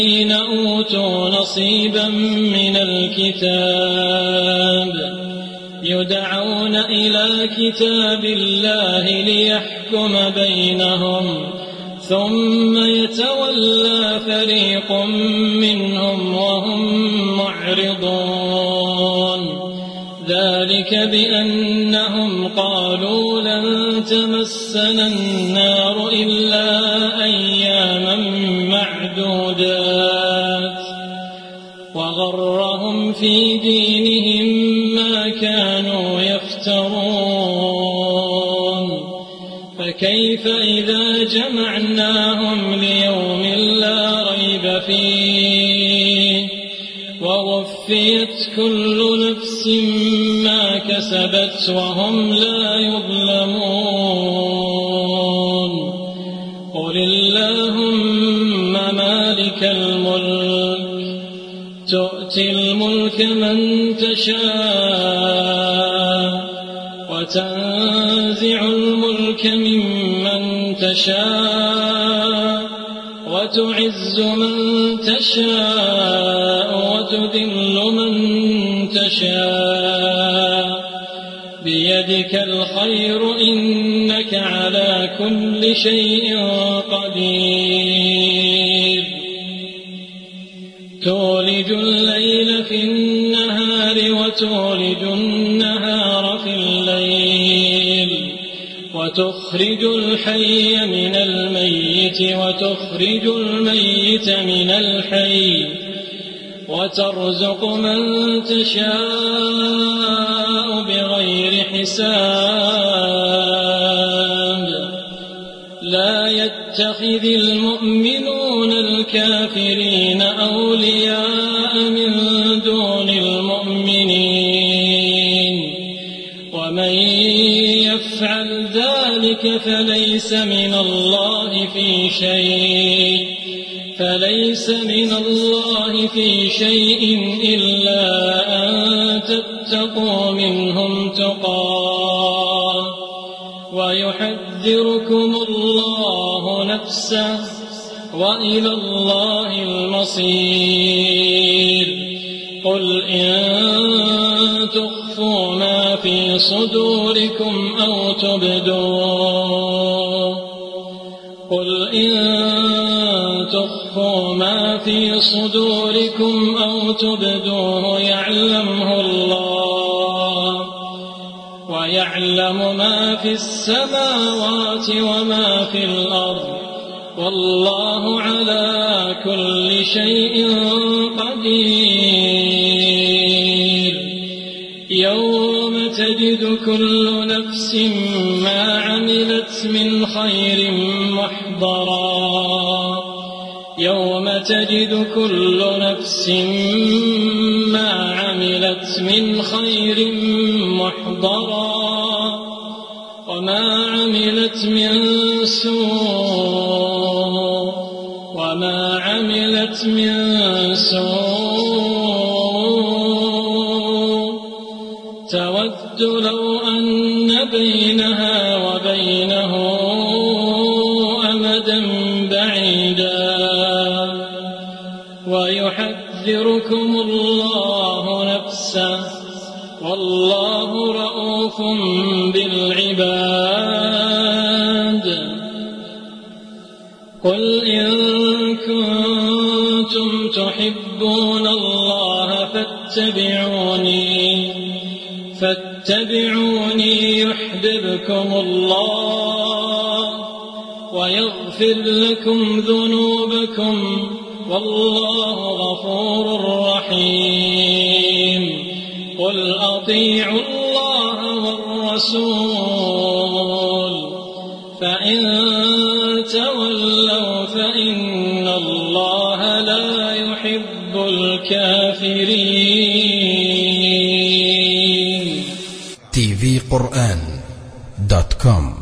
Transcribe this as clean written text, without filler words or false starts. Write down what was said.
الذين أوتوا نصيبا من الكتاب يدعون إلى كتاب الله ليحكم بينهم ثم يتولى فريق منهم وهم معرضون ذلك بأنهم قالوا لن تمسنا النار إلا أياما معدودات وغرهم في دينهم ما كانوا يفترون فكيف إذا جمعناهم ليوم لا ريب فيه ووفيت كل نفس ما كسبت وهم لا يظلمون قل اللهم مالك الملك تؤتي الملك من تشاء وتنزع الملك ممن تشاء وتعز من تشاء وتذل من تشاء بيدك الخير إنك على كل شيء قدير تولج الليل في النهار وتولج النهار في الليل وتخرج الحي من الميت وتخرج الميت من الحي وترزق من تشاء بغير حساب لا يتخذ المؤمنون الكافرين أولياء من دون المؤمنين ومن يفعل ذلك فليس من الله في شيء إلا أن تتقوا منهم تقاه ويحذركم الله نفسه وإلى الله المصير قل إن تخفوا ما في صدوركم أو تبدوه يعلمه الله ويعلم ما في السماوات وما في الأرض والله على كل شيء قدير يوم تجد كل نفس ما عملت من خير محضرا وما عملت من سوء تود لو أن بينها وبينه أمدا بعيدا ويحذركم الله نفسه والله رؤوف بالعباد قل إن كنتم تحبون الله فاتبعوني يحببكم الله ويغفر لكم ذنوبكم والله غفور رحيم قل أطيعوا الله والرسول فإن تولوا فإن الله لا يحب الكافرين. tvquran.com